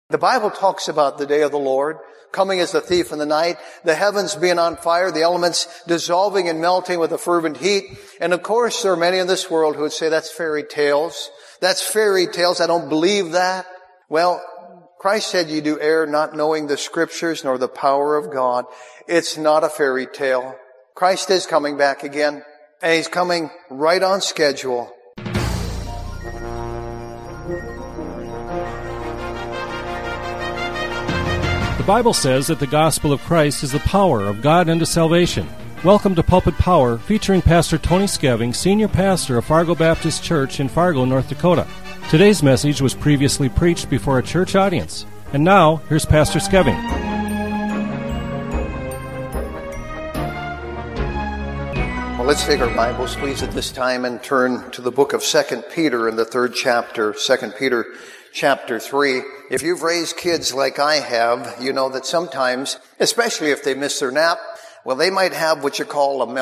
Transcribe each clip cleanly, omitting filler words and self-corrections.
The Bible talks about the day of the Lord coming as a thief in the night, the heavens being on fire, the elements dissolving and melting with a fervent heat. And of course, there are many in this world who would say that's fairy tales. That's fairy tales. I don't believe that. Well, Christ said you do err not knowing the Scriptures nor the power of God. It's not a fairy tale. Christ is coming back again, and He's coming right on schedule. The Bible says that the gospel of Christ is the power of God unto salvation. Welcome to Pulpit Power, featuring Pastor Tony Skeving, Senior Pastor of Fargo Baptist Church in Fargo, North Dakota. Today's message was previously preached before a church audience. And now, here's Pastor Skeving. Well, let's take our Bibles, please, at this time and turn to the book of 2 Peter in the 3rd chapter, 2 Peter chapter 3. If you've raised kids like I have, you know that sometimes, especially if they miss their nap, well, they might have what you call a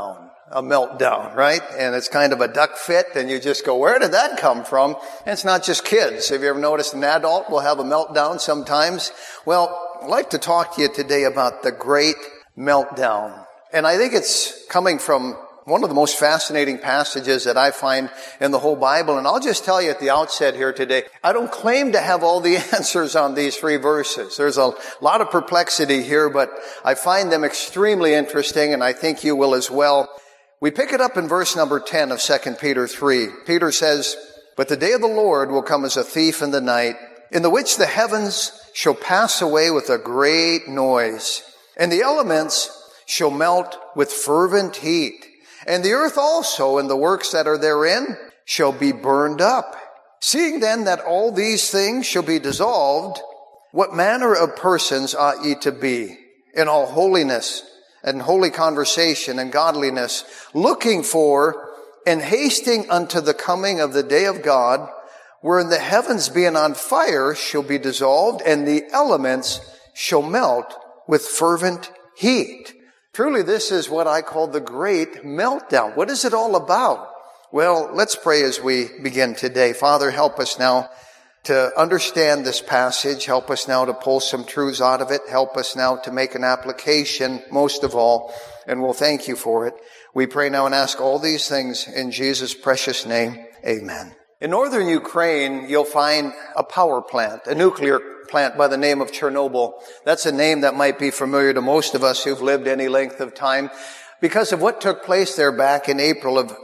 meltdown, right? And it's kind of a duck fit, and you just go, where did that come from? And it's not just kids. Have you ever noticed an adult will have a meltdown sometimes? Well, I'd like to talk to you today about the great meltdown. And I think it's coming from one of the most fascinating passages that I find in the whole Bible. And I'll just tell you at the outset here today, I don't claim to have all the answers on these 3 verses. There's a lot of perplexity here, but I find them extremely interesting, and I think you will as well. We pick it up in verse number 10 of 2 Peter 3. Peter says, "But the day of the Lord will come as a thief in the night, in the which the heavens shall pass away with a great noise, and the elements shall melt with fervent heat. And the earth also and the works that are therein shall be burned up. Seeing then that all these things shall be dissolved, what manner of persons ought ye to be in all holiness and holy conversation and godliness, looking for and hasting unto the coming of the day of God, wherein the heavens being on fire shall be dissolved, and the elements shall melt with fervent heat." Truly, this is what I call the great meltdown. What is it all about? Well, let's pray as we begin today. Father, help us now to understand this passage. Help us now to pull some truths out of it. Help us now to make an application, most of all, and we'll thank you for it. We pray now and ask all these things in Jesus' precious name. Amen. In northern Ukraine, you'll find a power plant, a nuclear plant by the name of Chernobyl. That's a name that might be familiar to most of us who've lived any length of time. Because of what took place there back in April of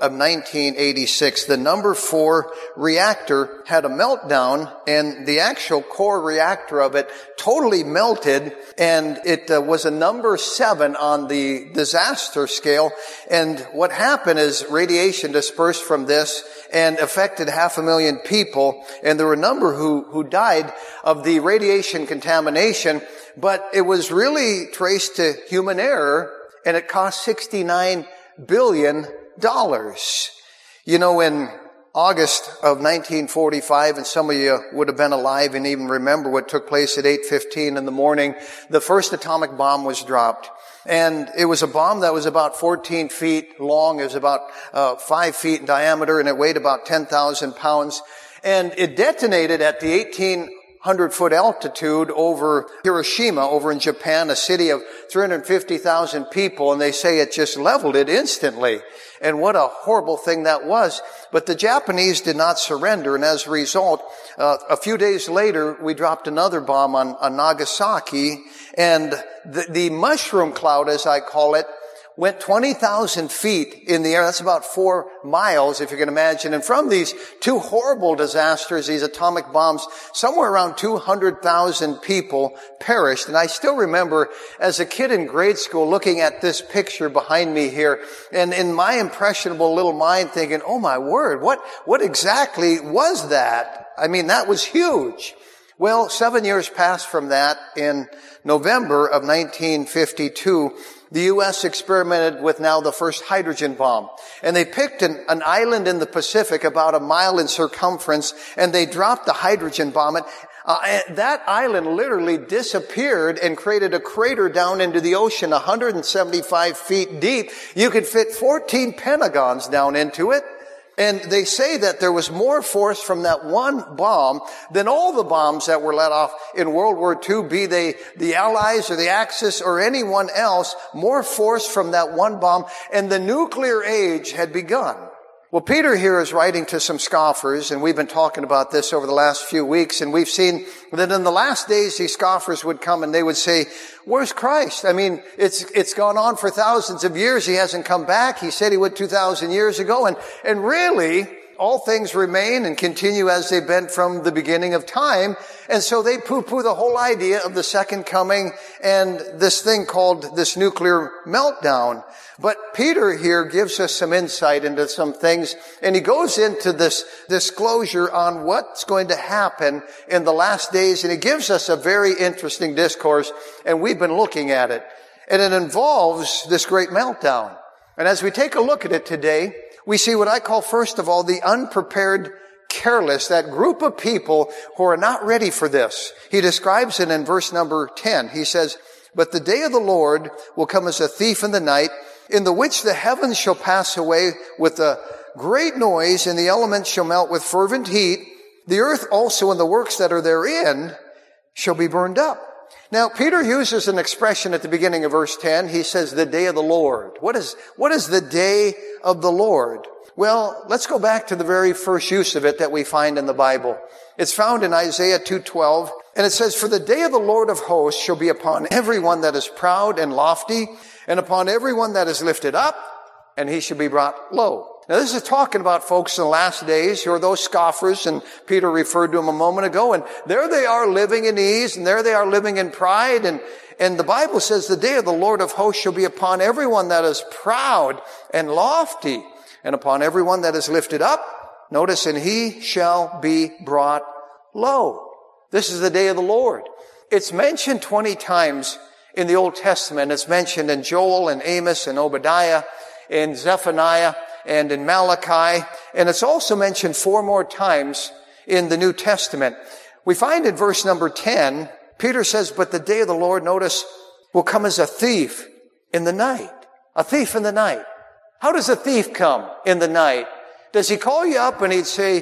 1986, the number 4 reactor had a meltdown, and the actual core reactor of it totally melted, and it was a number 7 on the disaster scale. And what happened is radiation dispersed from this and affected 500,000 people, and there were a number who died of the radiation contamination, but it was really traced to human error, and it cost $69 billion. You know, in August of 1945, and some of you would have been alive and even remember what took place at 8:15 in the morning, the first atomic bomb was dropped. And it was a bomb that was about 14 feet long. It was about 5 feet in diameter, and it weighed about 10,000 pounds. And it detonated at the 1,800-foot altitude over Hiroshima, over in Japan, a city of 350,000 people, and they say it just leveled it instantly. And what a horrible thing that was. But the Japanese did not surrender, and as a result, a few days later, we dropped another bomb on Nagasaki, and the mushroom cloud, as I call it, went 20,000 feet in the air. That's about 4 miles, if you can imagine. And from these 2 horrible disasters, these atomic bombs, somewhere around 200,000 people perished. And I still remember as a kid in grade school looking at this picture behind me here, and in my impressionable little mind thinking, oh my word, what exactly was that? I mean, that was huge. Well, 7 years passed from that. In November of 1952, the U.S. experimented with now the first hydrogen bomb. And they picked an island in the Pacific about a mile in circumference, and they dropped the hydrogen bomb. And that island literally disappeared and created a crater down into the ocean 175 feet deep. You could fit 14 Pentagons down into it. And they say that there was more force from that one bomb than all the bombs that were let off in World War II, be they the Allies or the Axis or anyone else, more force from that one bomb. And the nuclear age had begun. Well, Peter here is writing to some scoffers, and we've been talking about this over the last few weeks, and we've seen that in the last days these scoffers would come and they would say, where's Christ? I mean, it's gone on for thousands of years. He hasn't come back. He said he would 2,000 years ago. And really, all things remain and continue as they've been from the beginning of time. And so they poo-poo the whole idea of the second coming and this thing called this nuclear meltdown. But Peter here gives us some insight into some things, and he goes into this disclosure on what's going to happen in the last days, and he gives us a very interesting discourse, and we've been looking at it. And it involves this great meltdown. And as we take a look at it today, we see what I call, first of all, the unprepared careless, that group of people who are not ready for this. He describes it in verse number 10. He says, but the day of the Lord will come as a thief in the night, in the which the heavens shall pass away with a great noise, and the elements shall melt with fervent heat. The earth also and the works that are therein shall be burned up. Now, Peter uses an expression at the beginning of verse 10. He says, the day of the Lord. What is the day of the Lord? Well, let's go back to the very first use of it that we find in the Bible. It's found in Isaiah 2:12, and it says, for the day of the Lord of hosts shall be upon everyone that is proud and lofty, and upon everyone that is lifted up, and he shall be brought low. Now, this is talking about folks in the last days who are those scoffers, and Peter referred to them a moment ago, and there they are living in ease, and there they are living in pride, and the Bible says the day of the Lord of hosts shall be upon everyone that is proud and lofty, and upon everyone that is lifted up. Notice, and he shall be brought low. This is the day of the Lord. It's mentioned 20 times in the Old Testament. It's mentioned in Joel and Amos and Obadiah, in Zephaniah, and in Malachi. And it's also mentioned 4 more times in the New Testament. We find in verse number 10, Peter says, but the day of the Lord, notice, will come as a thief in the night. A thief in the night. How does a thief come in the night? Does he call you up and he'd say,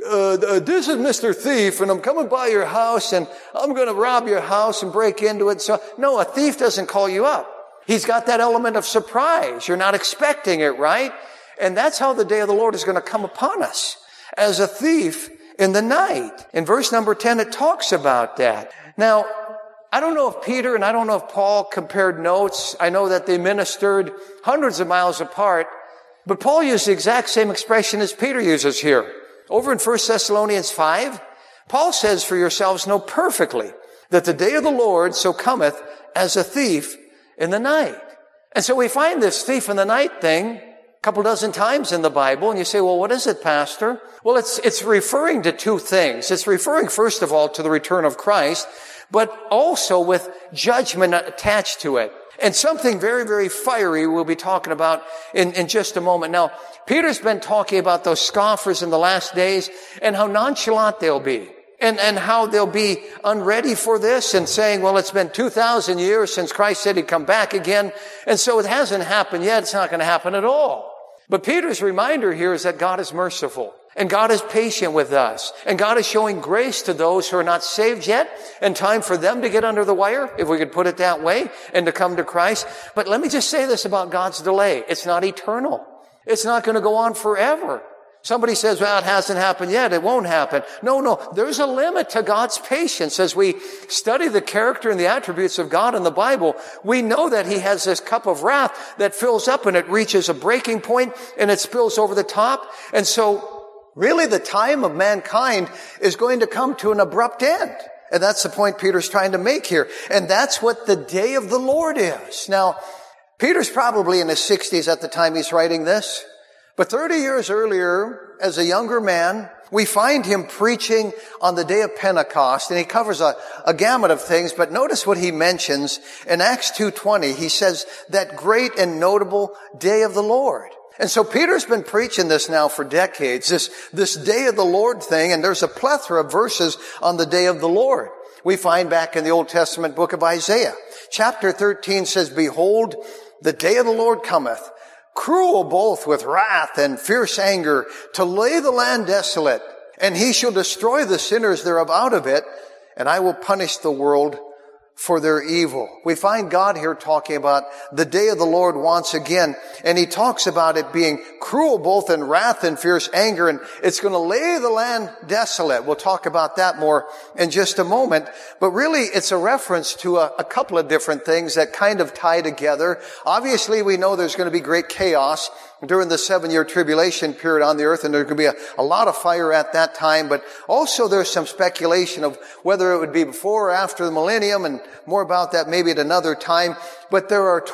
this is Mr. Thief, and I'm coming by your house, and I'm going to rob your house and break into it. So, no, a thief doesn't call you up. He's got that element of surprise. You're not expecting it, right? And that's how the day of the Lord is going to come upon us, as a thief in the night. In verse number 10, it talks about that. Now, I don't know if Peter and I don't know if Paul compared notes. I know that they ministered hundreds of miles apart, but Paul used the exact same expression as Peter uses here. Over in 1 Thessalonians 5, Paul says, for yourselves know perfectly that the day of the Lord so cometh as a thief in the night. And so we find this thief in the night thing a couple dozen times in the Bible, and you say, well, what is it, Pastor? Well, it's referring to 2 things. It's referring, first of all, to the return of Christ, but also with judgment attached to it. And something very, very fiery we'll be talking about in just a moment. Now, Peter's been talking about those scoffers in the last days and how nonchalant they'll be. And how they'll be unready for this and saying, well, it's been 2,000 years since Christ said he'd come back again. And so it hasn't happened yet. It's not going to happen at all. But Peter's reminder here is that God is merciful. And God is patient with us. And God is showing grace to those who are not saved yet. And time for them to get under the wire, if we could put it that way, and to come to Christ. But let me just say this about God's delay. It's not eternal. It's not going to go on forever. Somebody says, well, it hasn't happened yet. It won't happen. No. There's a limit to God's patience. As we study the character and the attributes of God in the Bible, we know that he has this cup of wrath that fills up and it reaches a breaking point and it spills over the top. And so really the time of mankind is going to come to an abrupt end. And that's the point Peter's trying to make here. And that's what the day of the Lord is. Now, Peter's probably in his 60s at the time he's writing this. But 30 years earlier, as a younger man, we find him preaching on the day of Pentecost, and he covers a gamut of things, but notice what he mentions in Acts 2:20. He says, that great and notable day of the Lord. And so Peter's been preaching this now for decades, this day of the Lord thing, and there's a plethora of verses on the day of the Lord. We find back in the Old Testament book of Isaiah. Chapter 13 says, behold, the day of the Lord cometh, cruel both with wrath and fierce anger, to lay the land desolate. And he shall destroy the sinners thereof out of it, and I will punish the world for their evil. We find God here talking about the day of the Lord once again, and he talks about it being cruel both in wrath and fierce anger, and it's going to lay the land desolate. We'll talk about that more in just a moment, but really it's a reference to a couple of different things that kind of tie together. Obviously, we know there's going to be great chaos during the 7-year tribulation period on the earth, and there's going to be a lot of fire at that time, but also there's some speculation of whether it would be before or after the millennium, and more about that maybe at another time. But there are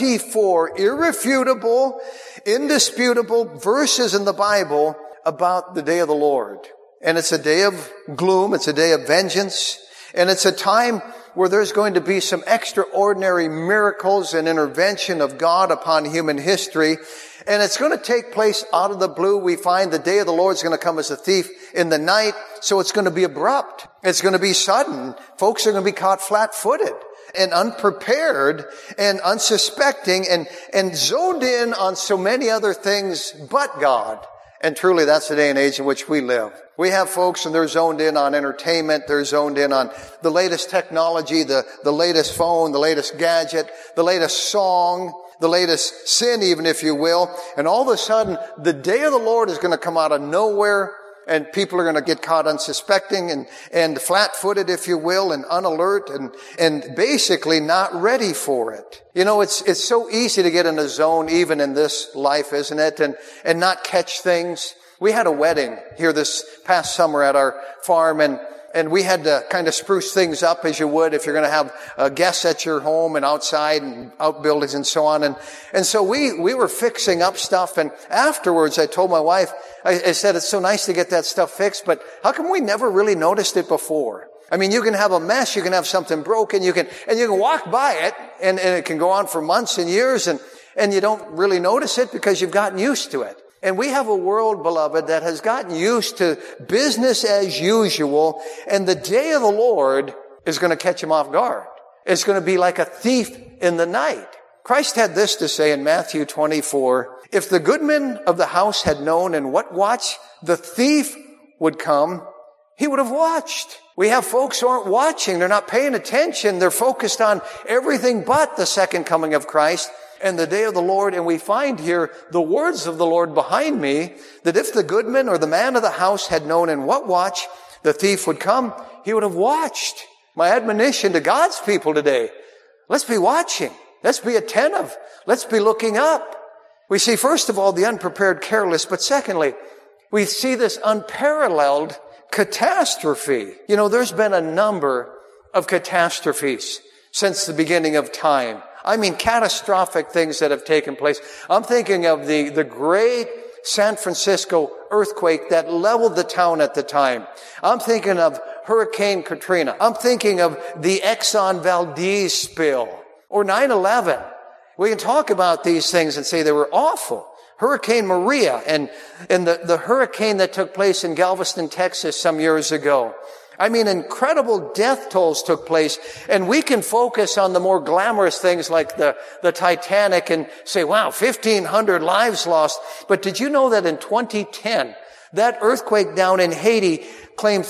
24 irrefutable, indisputable verses in the Bible about the day of the Lord. And it's a day of gloom, it's a day of vengeance, and it's a time where there's going to be some extraordinary miracles and intervention of God upon human history. And it's going to take place out of the blue. We find the day of the Lord is going to come as a thief in the night. So it's going to be abrupt. It's going to be sudden. Folks are going to be caught flat-footed and unprepared and unsuspecting and zoned in on so many other things but God. And truly, that's the day and age in which we live. We have folks and they're zoned in on entertainment. They're zoned in on the latest technology, the latest phone, the latest gadget, the latest song, the latest sin, even if you will. And all of a sudden, the day of the Lord is going to come out of nowhere, and people are going to get caught unsuspecting and flat-footed, if you will, and unalert and basically not ready for it. You know, it's so easy to get in a zone even in this life, isn't it? And not catch things. We had a wedding here this past summer at our farm, and we had to kind of spruce things up as you would if you're going to have guests at your home and outside and outbuildings and so on. And so we were fixing up stuff. And afterwards, I told my wife, I said, it's so nice to get that stuff fixed, but how come we never really noticed it before? I mean, you can have a mess, you can have something broken, you can walk by it and it can go on for months and years and you don't really notice it because you've gotten used to it. And we have a world, beloved, that has gotten used to business as usual, and the day of the Lord is going to catch him off guard. It's going to be like a thief in the night. Christ had this to say in Matthew 24, if the goodman of the house had known in what watch the thief would come, he would have watched. We have folks who aren't watching. They're not paying attention. They're focused on everything but the second coming of Christ and the day of the Lord. And we find here the words of the Lord behind me, that if the goodman or the man of the house had known in what watch the thief would come, he would have watched. My admonition to God's people today, let's be watching. Let's be attentive. Let's be looking up. We see, first of all, the unprepared careless, but secondly, we see this unparalleled catastrophe. You know, there's been a number of catastrophes since the beginning of time. I mean, catastrophic things that have taken place. I'm thinking of the great San Francisco earthquake that leveled the town at the time. I'm thinking of Hurricane Katrina. I'm thinking of the Exxon Valdez spill or 9/11. We can talk about these things and say they were awful. Hurricane Maria and the hurricane that took place in Galveston, Texas some years ago. I mean, incredible death tolls took place, and we can focus on the more glamorous things like the Titanic and say, wow, 1,500 lives lost. But did you know that in 2010, that earthquake down in Haiti claimed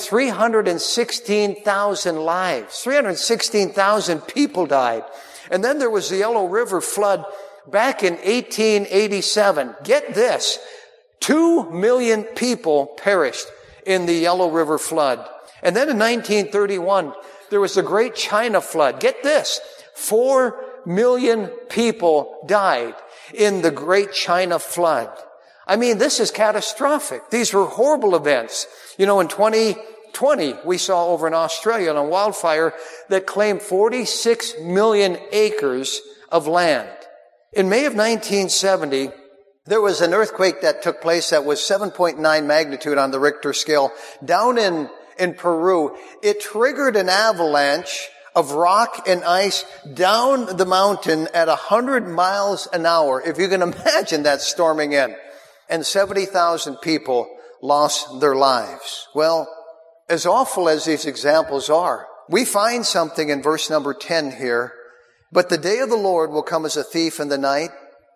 316,000 lives? 316,000 people died. And then there was the Yellow River flood back in 1887. Get this, 2 million people perished in the Yellow River flood. And then in 1931, there was the Great China Flood. Get this, 4 million people died in the Great China Flood. I mean, this is catastrophic. These were horrible events. You know, in 2020, we saw over in Australia a wildfire that claimed 46 million acres of land. In May of 1970, there was an earthquake that took place that was 7.9 magnitude on the Richter scale down in Peru. It triggered an avalanche of rock and ice down the mountain at 100 miles an hour. If you can imagine that storming in. And 70,000 people lost their lives. Well, as awful as these examples are, we find something in verse number 10 here. But the day of the Lord will come as a thief in the night,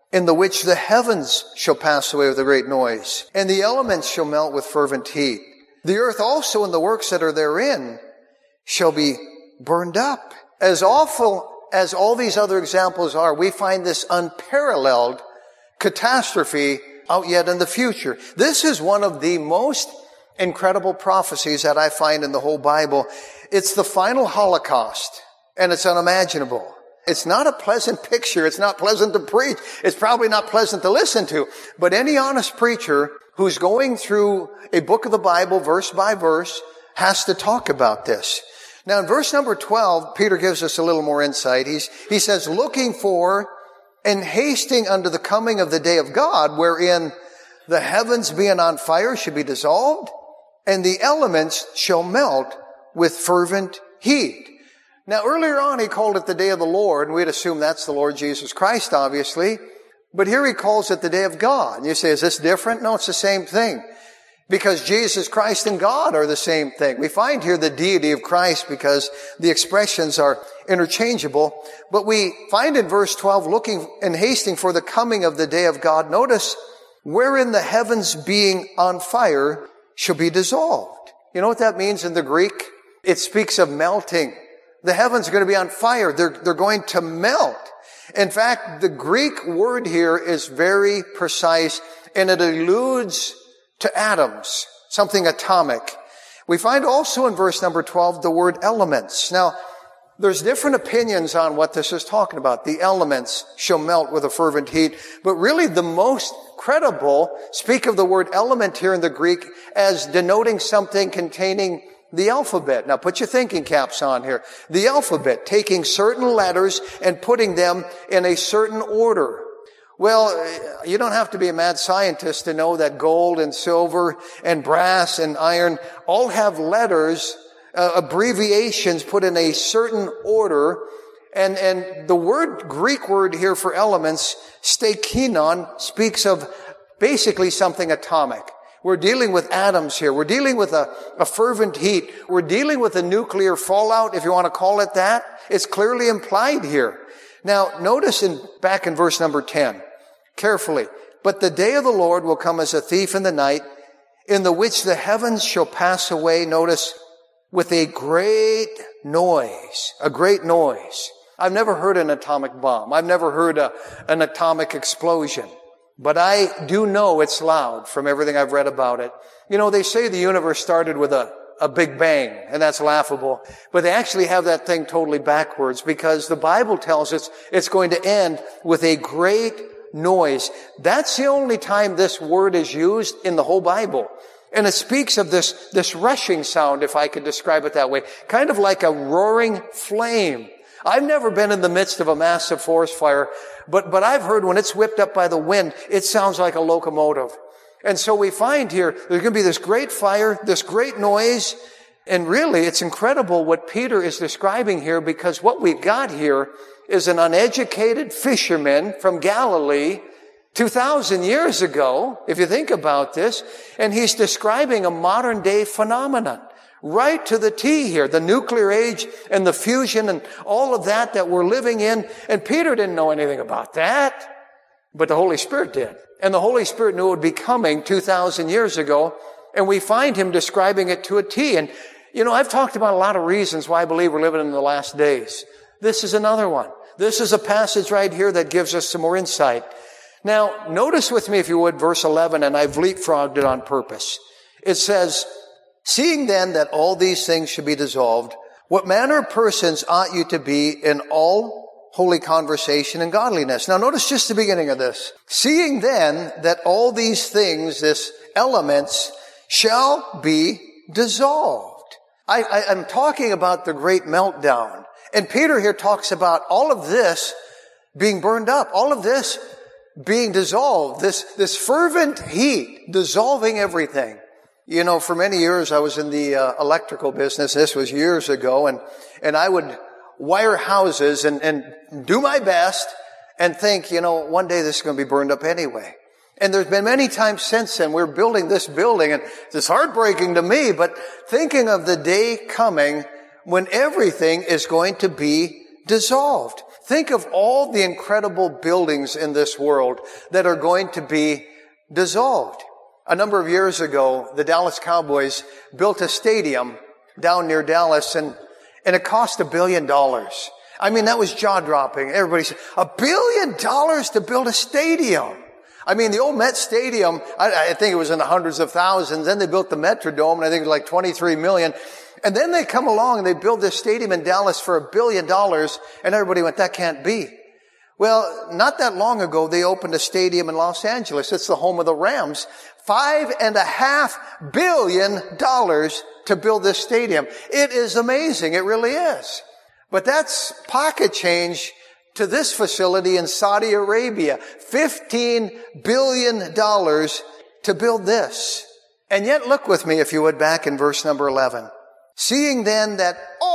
in the which the heavens shall pass away with a great noise, and the elements shall melt with fervent heat. The earth also and the works that are therein shall be burned up. As awful as all these other examples are, we find this unparalleled catastrophe out yet in the future. This is one of the most incredible prophecies that I find in the whole Bible. It's the final Holocaust, and it's unimaginable. It's not a pleasant picture. It's not pleasant to preach. It's probably not pleasant to listen to. But any honest preacher who's going through a book of the Bible, verse by verse, has to talk about this. Now, in verse number 12, Peter gives us a little more insight. He says, looking for and hasting unto the coming of the day of God, wherein the heavens being on fire should be dissolved, and the elements shall melt with fervent heat. Now, earlier on, he called it the day of the Lord, and we'd assume that's the Lord Jesus Christ, obviously. But here he calls it the day of God. And you say, is this different? No, it's the same thing. Because Jesus Christ and God are the same thing. We find here the deity of Christ because the expressions are interchangeable. But we find in verse 12, looking and hasting for the coming of the day of God. Notice, wherein the heavens being on fire shall be dissolved. You know what that means in the Greek? It speaks of melting. The heavens are going to be on fire. They're going to melt. In fact, the Greek word here is very precise, and it alludes to atoms, something atomic. We find also in verse number 12 the word elements. Now, there's different opinions on what this is talking about. The elements shall melt with a fervent heat. But really the most credible speak of the word element here in the Greek as denoting something containing the alphabet. Now put your thinking caps on here. The alphabet, taking certain letters and putting them in a certain order. Well, you don't have to be a mad scientist to know that gold and silver and brass and iron all have letters, abbreviations put in a certain order. And the Greek word here for elements, stekinon, speaks of basically something atomic. We're dealing with atoms here. We're dealing with a fervent heat. We're dealing with a nuclear fallout, if you want to call it that. It's clearly implied here. Now, notice back in verse number 10, carefully. But the day of the Lord will come as a thief in the night, in the which the heavens shall pass away, notice, with a great noise. A great noise. I've never heard an atomic bomb. I've never heard an atomic explosion. But I do know it's loud from everything I've read about it. You know, they say the universe started with a big bang, and that's laughable. But they actually have that thing totally backwards because the Bible tells us it's going to end with a great noise. That's the only time this word is used in the whole Bible. And it speaks of this rushing sound, if I could describe it that way. Kind of like a roaring flame. I've never been in the midst of a massive forest fire, but I've heard when it's whipped up by the wind, it sounds like a locomotive. And so we find here, there's going to be this great fire, this great noise, and really it's incredible what Peter is describing here because what we've got here is an uneducated fisherman from Galilee 2,000 years ago, if you think about this, and he's describing a modern day phenomenon. Right to the T here, the nuclear age and the fusion and all of that we're living in. And Peter didn't know anything about that, but the Holy Spirit did. And the Holy Spirit knew it would be coming 2,000 years ago, and we find him describing it to a T. And, you know, I've talked about a lot of reasons why I believe we're living in the last days. This is another one. This is a passage right here that gives us some more insight. Now, notice with me, if you would, verse 11, and I've leapfrogged it on purpose. It says, seeing then that all these things should be dissolved, what manner of persons ought you to be in all holy conversation and godliness? Now notice just the beginning of this. Seeing then that all these things, this elements, shall be dissolved. I'm talking about the great meltdown. And Peter here talks about all of this being burned up, all of this being dissolved, this fervent heat dissolving everything. You know, for many years I was in the electrical business. This was years ago, and I would wire houses and do my best and think, you know, one day this is going to be burned up anyway. And there's been many times since then, we're building this building, and it's heartbreaking to me, but thinking of the day coming when everything is going to be dissolved. Think of all the incredible buildings in this world that are going to be dissolved. A number of years ago, the Dallas Cowboys built a stadium down near Dallas, and it cost $1 billion. I mean, that was jaw-dropping. Everybody said, $1 billion to build a stadium. I mean, the old Met Stadium, I think it was in the hundreds of thousands. Then they built the Metrodome, and I think it was like $23 million. And then they come along and they build this stadium in Dallas for $1 billion, and everybody went, that can't be. Well, not that long ago, they opened a stadium in Los Angeles. It's the home of the Rams. $5.5 billion to build this stadium. It is amazing. It really is. But that's pocket change to this facility in Saudi Arabia. $15 billion to build this. And yet, look with me, if you would, back in verse number 11. Seeing then that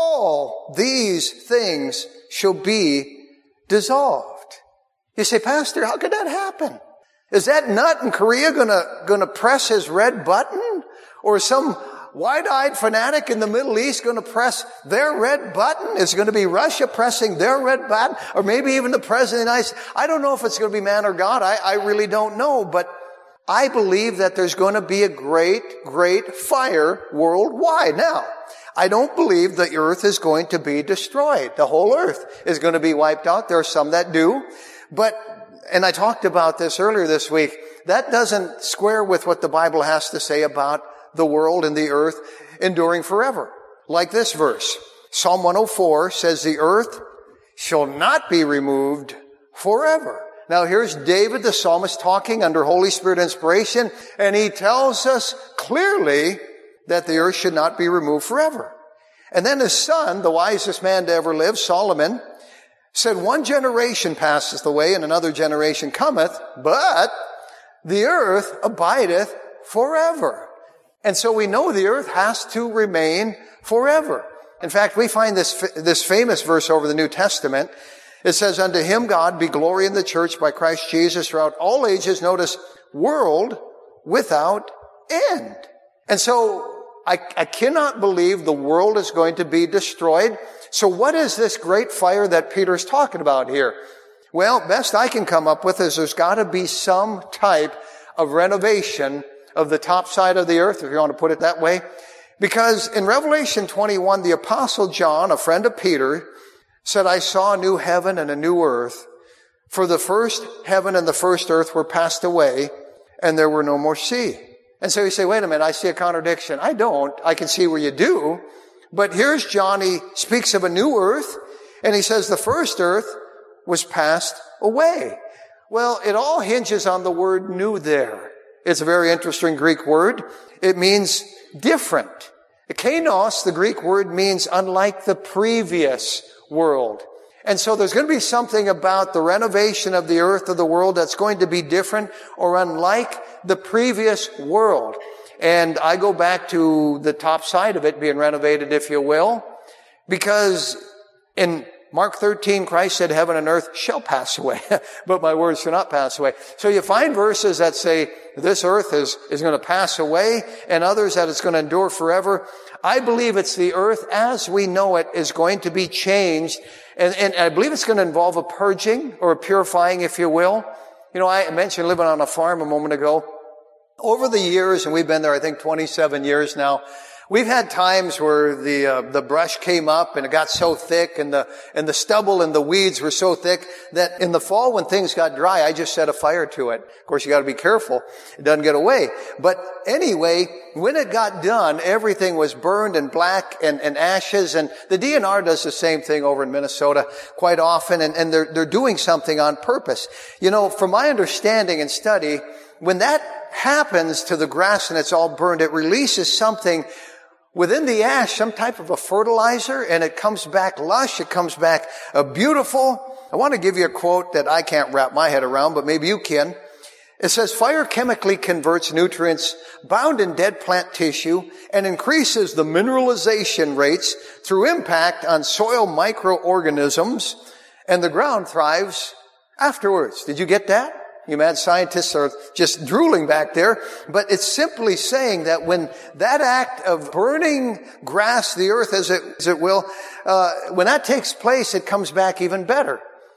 all these things shall be dissolved. You say, Pastor, how could that happen? Is that nut in Korea gonna press his red button? Or some wide-eyed fanatic in the Middle East going to press their red button? Is it going to be Russia pressing their red button? Or maybe even the President of the United States? I don't know if it's going to be man or God. I really don't know. But I believe that there's going to be a great, great fire worldwide. Now, I don't believe the earth is going to be destroyed. The whole earth is going to be wiped out. There are some that do. But, and I talked about this earlier this week, that doesn't square with what the Bible has to say about the world and the earth enduring forever. Like this verse. Psalm 104 says, the earth shall not be removed forever. Now here's David the psalmist talking under Holy Spirit inspiration, and he tells us clearly that the earth should not be removed forever. And then his son, the wisest man to ever live, Solomon, said, one generation passeth away and another generation cometh, but the earth abideth forever. And so we know the earth has to remain forever. In fact, we find this famous verse over the New Testament. It says, unto him, God, be glory in the church by Christ Jesus throughout all ages. Notice, world without end. And so I cannot believe the world is going to be destroyed. So what is this great fire that Peter's talking about here? Well, best I can come up with is there's got to be some type of renovation of the top side of the earth, if you want to put it that way. Because in Revelation 21, the Apostle John, a friend of Peter, said, I saw a new heaven and a new earth, for the first heaven and the first earth were passed away, and there were no more sea. And so you say, wait a minute, I see a contradiction. I don't. I can see where you do. But here's John, he speaks of a new earth, and he says the first earth was passed away. Well, it all hinges on the word new there. It's a very interesting Greek word. It means different. Kainos, the Greek word, means unlike the previous world. And so there's going to be something about the renovation of the earth of the world that's going to be different or unlike the previous world. And I go back to the top side of it being renovated, if you will, because in Mark 13, Christ said, heaven and earth shall pass away, but my words shall not pass away. So you find verses that say this earth is going to pass away, and others that it's going to endure forever. I believe it's the earth as we know it is going to be changed, and I believe it's going to involve a purging or a purifying, if you will. You know, I mentioned living on a farm a moment ago. Over the years, and we've been there, I think, 27 years now, we've had times where the brush came up and it got so thick and the stubble and the weeds were so thick that in the fall when things got dry, I just set a fire to it. Of course, you got to be careful. It doesn't get away. But anyway, when it got done, everything was burned and black and ashes. And the DNR does the same thing over in Minnesota quite often. And they're doing something on purpose. You know, from my understanding and study, when that happens to the grass and it's all burned, it releases something within the ash, some type of a fertilizer, and it comes back lush, it comes back beautiful. I want to give you a quote that I can't wrap my head around, but maybe you can. It says, fire chemically converts nutrients bound in dead plant tissue and increases the mineralization rates through impact on soil microorganisms, and the ground thrives afterwards. Did you get that? You mad scientists are just drooling back there. But it's simply saying that when that act of burning grass, the earth as it will, when that takes place, it comes back even better.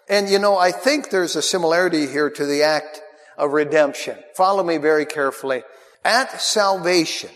And I think there's a similarity here to the act of redemption. Follow me very carefully. At salvation,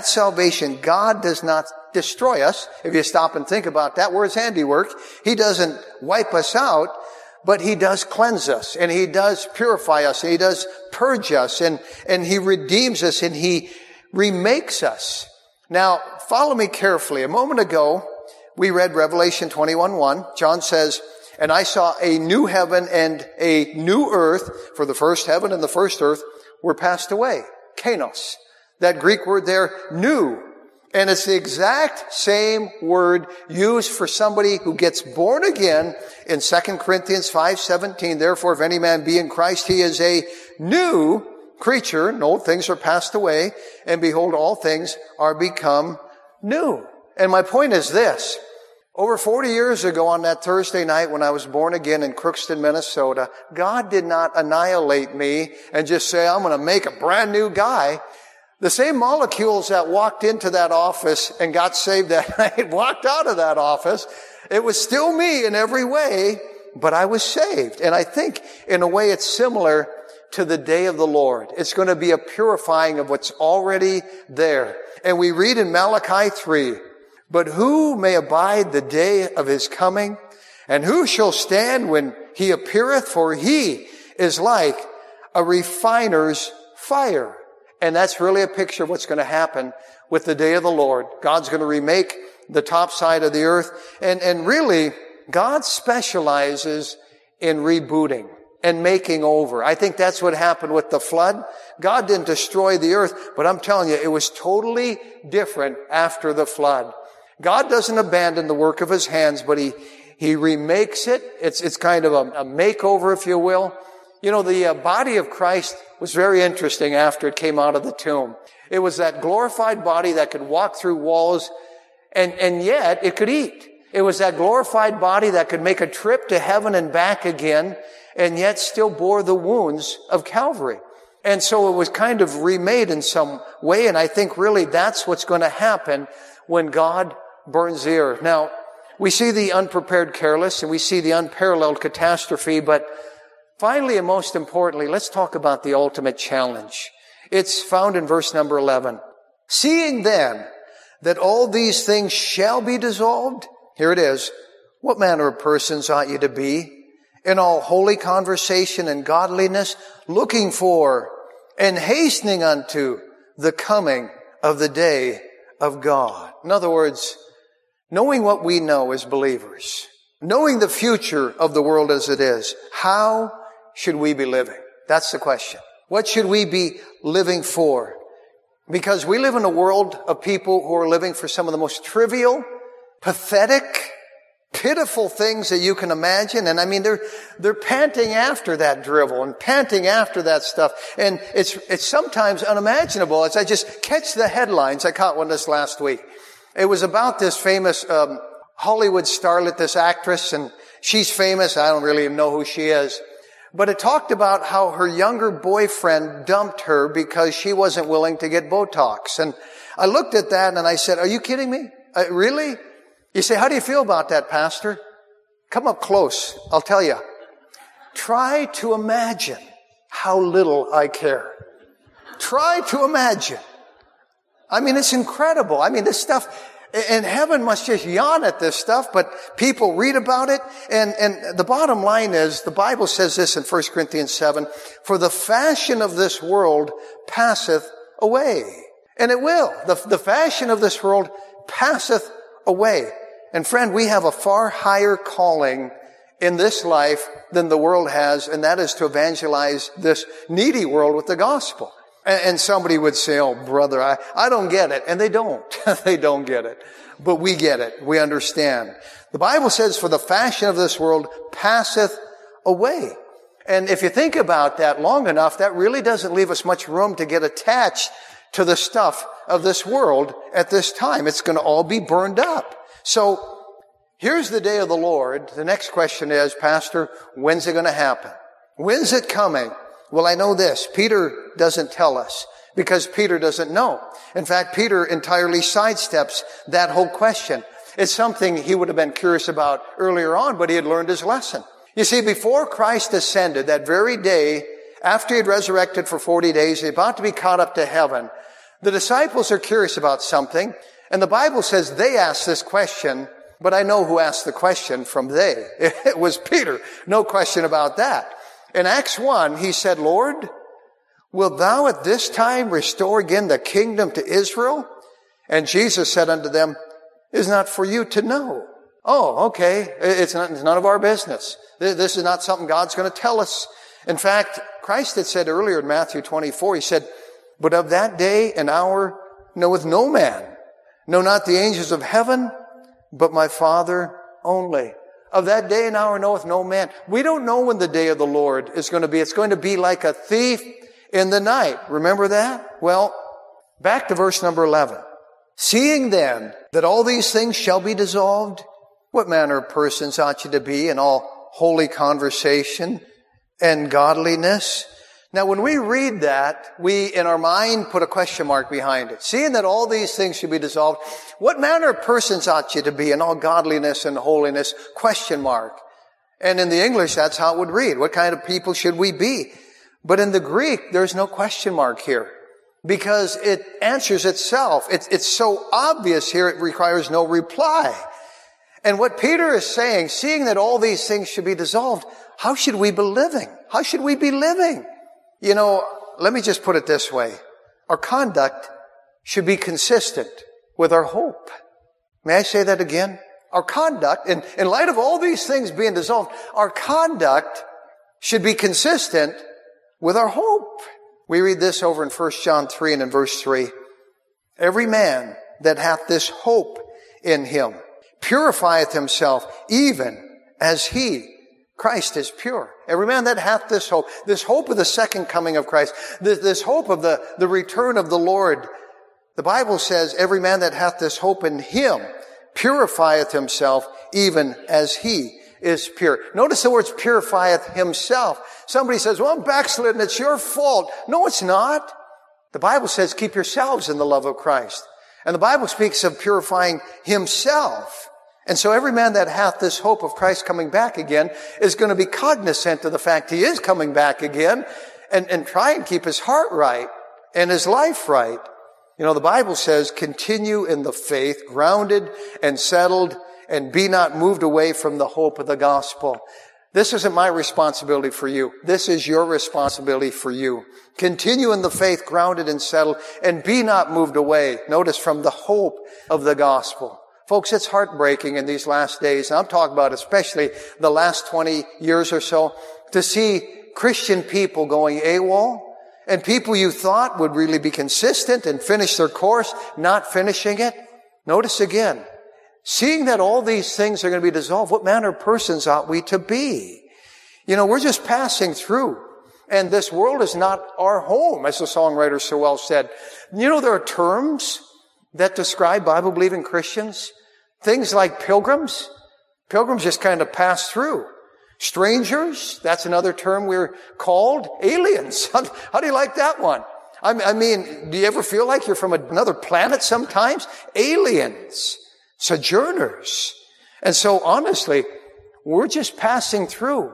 God does not destroy us. If you stop and think about that, we're His handiwork. He doesn't wipe us out, but He does cleanse us, and He does purify us, and He does purge us, and He redeems us, and He remakes us. Now, follow me carefully. A moment ago, we read Revelation 21:1. John says, "And I saw a new heaven and a new earth, for the first heaven and the first earth were passed away." Kainos. That Greek word there, new. And it's the exact same word used for somebody who gets born again in 2 Corinthians 5:17. "Therefore, if any man be in Christ, he is a new creature, and old things are passed away, and behold, all things are become new." And my point is this. Over 40 years ago on that Thursday night when I was born again in Crookston, Minnesota, God did not annihilate me and just say, "I'm going to make a brand new guy." The same molecules that walked into that office and got saved that night walked out of that office. It was still me in every way, but I was saved. And I think in a way it's similar to the day of the Lord. It's going to be a purifying of what's already there. And we read in Malachi 3, "But who may abide the day of His coming? And who shall stand when He appeareth? For He is like a refiner's fire." And that's really a picture of what's going to happen with the day of the Lord. God's going to remake the top side of the earth. And really, God specializes in rebooting and making over. I think that's what happened with the flood. God didn't destroy the earth, but I'm telling you, it was totally different after the flood. God doesn't abandon the work of His hands, but He remakes it. It's kind of a makeover, if you will. The body of Christ was very interesting after it came out of the tomb. It was that glorified body that could walk through walls, and yet it could eat. It was that glorified body that could make a trip to heaven and back again, and yet still bore the wounds of Calvary. And so it was kind of remade in some way, and I think really that's what's going to happen when God burns the earth. Now, we see the unprepared careless, and we see the unparalleled catastrophe, but finally, and most importantly, let's talk about the ultimate challenge. It's found in verse number 11. "Seeing then that all these things shall be dissolved," here it is, "what manner of persons ought ye to be in all holy conversation and godliness, looking for and hastening unto the coming of the day of God." In other words, knowing what we know as believers, knowing the future of the world as it is, how should we be living? That's the question. What should we be living for? Because we live in a world of people who are living for some of the most trivial, pathetic, pitiful things that you can imagine. And I mean, they're panting after that drivel and panting after that stuff. And it's sometimes unimaginable. As I just catch the headlines, I caught one this last week. It was about this famous Hollywood starlet, this actress, and she's famous. I don't really even know who she is. But it talked about how her younger boyfriend dumped her because she wasn't willing to get Botox. And I looked at that and I said, "Are you kidding me? Really?" You say, "How do you feel about that, Pastor?" Come up close. I'll tell you. Try to imagine how little I care. Try to imagine. I mean, it's incredible. I mean, this stuff, and heaven must just yawn at this stuff, but people read about it. And the bottom line is, the Bible says this in 1 Corinthians 7, "For the fashion of this world passeth away." And it will. The fashion of this world passeth away. And friend, we have a far higher calling in this life than the world has, and that is to evangelize this needy world with the gospel. And somebody would say, "Oh, brother, I don't get it." And they don't. They don't get it. But we get it. We understand. The Bible says, "For the fashion of this world passeth away." And if you think about that long enough, that really doesn't leave us much room to get attached to the stuff of this world at this time. It's going to all be burned up. So here's the day of the Lord. The next question is, "Pastor, when's it going to happen? When's it coming?" Well, I know this. Peter doesn't tell us because Peter doesn't know. In fact, Peter entirely sidesteps that whole question. It's something he would have been curious about earlier on, but he had learned his lesson. You see, before Christ ascended, that very day, after he had resurrected for 40 days, he's about to be caught up to heaven, the disciples are curious about something, and the Bible says they asked this question, but I know who asked the question from they. It was Peter. No question about that. In Acts 1, he said, Lord, wilt thou at this time restore again the kingdom to Israel? And Jesus said unto them, it is not for you to know. Oh, okay. It's none of our business. This is not something God's going to tell us. In fact, Christ had said earlier in Matthew 24, he said, but of that day and hour knoweth no man, no, not the angels of heaven, but my Father only. Of that day and hour knoweth no man. We don't know when the day of the Lord is going to be. It's going to be like a thief in the night. Remember that? Well, back to verse number 11. Seeing then that all these things shall be dissolved, what manner of persons ought you to be in all holy conversation and godliness? Now, when we read that, we, in our mind, put a question mark behind it. Seeing that all these things should be dissolved, what manner of persons ought you to be in all godliness and holiness? Question mark. And in the English, that's how it would read. What kind of people should we be? But in the Greek, there's no question mark here, because it answers itself. It's so obvious here, it requires no reply. And what Peter is saying, seeing that all these things should be dissolved, how should we be living? How should we be living? You know, let me just put it this way. Our conduct should be consistent with our hope. May I say that again? Our conduct, in light of all these things being dissolved, our conduct should be consistent with our hope. We read this over in 1 John 3 and in verse 3. Every man that hath this hope in him purifieth himself even as he, Christ, is pure. Every man that hath this hope of the second coming of Christ, this hope of the return of the Lord. The Bible says, every man that hath this hope in him purifieth himself even as he is pure. Notice the words purifieth himself. Somebody says, well, I'm backslidden. It's your fault. No, it's not. The Bible says, keep yourselves in the love of Christ. And the Bible speaks of purifying himself. And so every man that hath this hope of Christ coming back again is going to be cognizant of the fact he is coming back again and try and keep his heart right and his life right. You know, the Bible says, continue in the faith, grounded and settled, and be not moved away from the hope of the gospel. This isn't my responsibility for you. This is your responsibility for you. Continue in the faith, grounded and settled, and be not moved away. Notice, from the hope of the gospel. Folks, it's heartbreaking in these last days, and I'm talking about especially the last 20 years or so, to see Christian people going AWOL, and people you thought would really be consistent and finish their course, not finishing it. Notice again, seeing that all these things are going to be dissolved, what manner of persons ought we to be? You know, we're just passing through, and this world is not our home, as the songwriter so well said. You know, there are terms that describe Bible-believing Christians. Things like pilgrims. Pilgrims just kind of pass through. Strangers, that's another term we're called. Aliens. How do you like that one? I mean, do you ever feel like you're from another planet sometimes? Aliens. Sojourners. And so honestly, we're just passing through.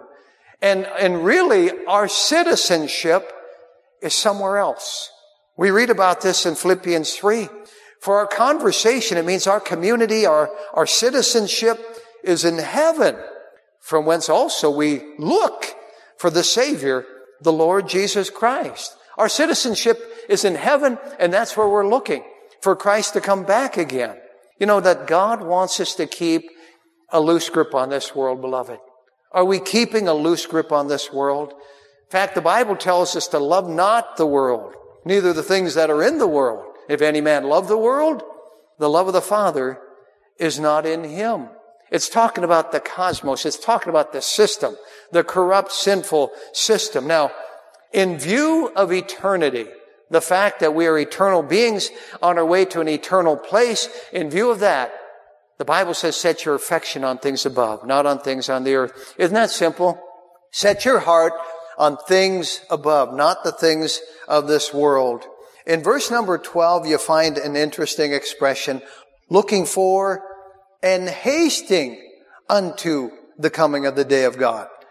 And really, our citizenship is somewhere else. We read about this in Philippians 3. For our conversation, it means our community, our citizenship is in heaven, from whence also we look for the Savior, the Lord Jesus Christ. Our citizenship is in heaven, and that's where we're looking, for Christ to come back again. You know that God wants us to keep a loose grip on this world, beloved. Are we keeping a loose grip on this world? In fact, the Bible tells us to love not the world, neither the things that are in the world. If any man love the world, the love of the Father is not in him. It's talking about the cosmos. It's talking about the system, the corrupt, sinful system. Now, in view of eternity, the fact that we are eternal beings on our way to an eternal place, in view of that, the Bible says, set your affection on things above, not on things on the earth. Isn't that simple? Set your heart on things above, not the things of this world. In verse number 12, you find an interesting expression, looking for and hasting unto the coming of the day of God.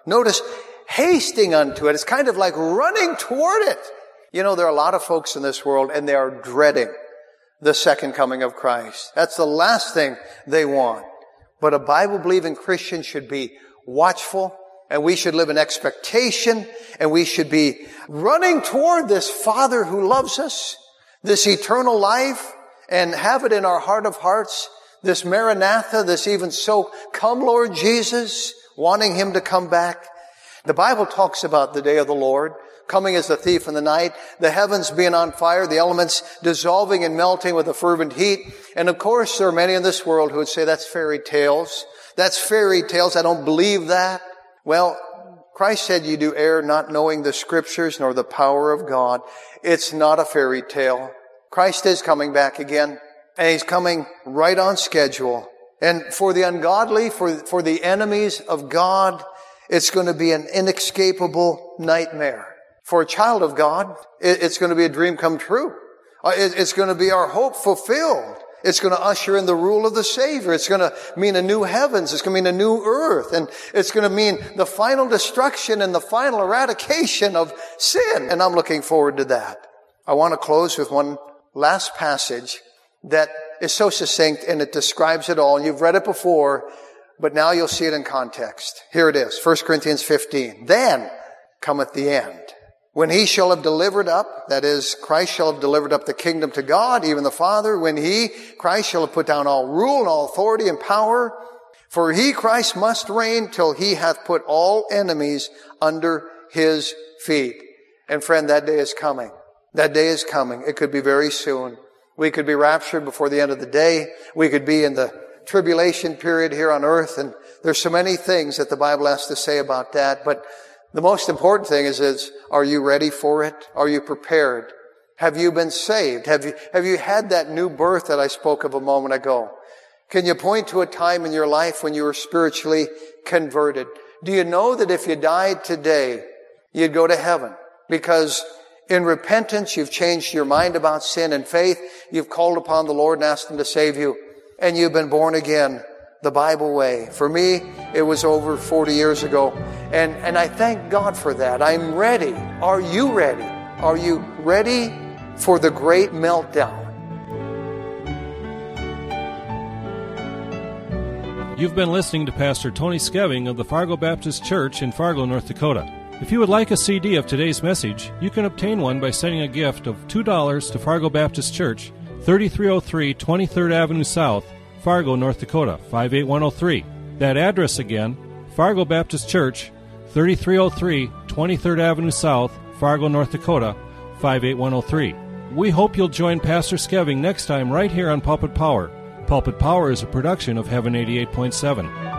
Notice, hasting unto it. It's kind of like running toward it. You know, there are a lot of folks in this world, and they are dreading the second coming of Christ. That's the last thing they want. But a Bible-believing Christian should be watchful, and we should live in expectation, and we should be running toward this Father who loves us, this eternal life, and have it in our heart of hearts, this Maranatha, this even so, come Lord Jesus, wanting Him to come back. The Bible talks about the day of the Lord, coming as a thief in the night, the heavens being on fire, the elements dissolving and melting with a fervent heat. And of course, there are many in this world who would say that's fairy tales. That's fairy tales. I don't believe that. Well, Christ said you do err not knowing the Scriptures nor the power of God. It's not a fairy tale. Christ is coming back again, and He's coming right on schedule. And for the ungodly, for the enemies of God, it's going to be an inescapable nightmare. For a child of God, it's going to be a dream come true. It's going to be our hope fulfilled. It's going to usher in the rule of the Savior. It's going to mean a new heavens. It's going to mean a new earth. And it's going to mean the final destruction and the final eradication of sin. And I'm looking forward to that. I want to close with one last passage that is so succinct and it describes it all. And you've read it before, but now you'll see it in context. Here it is, 1 Corinthians 15. Then cometh the end, when He shall have delivered up, that is, Christ shall have delivered up the kingdom to God, even the Father, when He, Christ, shall have put down all rule and all authority and power. For He, Christ, must reign till He hath put all enemies under His feet. And friend, that day is coming. That day is coming. It could be very soon. We could be raptured before the end of the day. We could be in the tribulation period here on earth. And there's so many things that the Bible has to say about that. But the most important thing is, are you ready for it? Are you prepared? Have you been saved? Have you had that new birth that I spoke of a moment ago? Can you point to a time in your life when you were spiritually converted? Do you know that if you died today, you'd go to heaven? Because in repentance, you've changed your mind about sin and faith. You've called upon the Lord and asked Him to save you. And you've been born again the Bible way. For me, it was over 40 years ago. And I thank God for that. I'm ready. Are you ready? Are you ready for the great meltdown? You've been listening to Pastor Tony Skeving of the Fargo Baptist Church in Fargo, North Dakota. If you would like a CD of today's message, you can obtain one by sending a gift of $2 to Fargo Baptist Church, 3303 23rd Avenue South, Fargo, North Dakota, 58103. That address again, Fargo Baptist Church, 3303 23rd Avenue South, Fargo, North Dakota, 58103. We hope you'll join Pastor Skeving next time right here on Pulpit Power. Pulpit Power is a production of Heaven 88.7.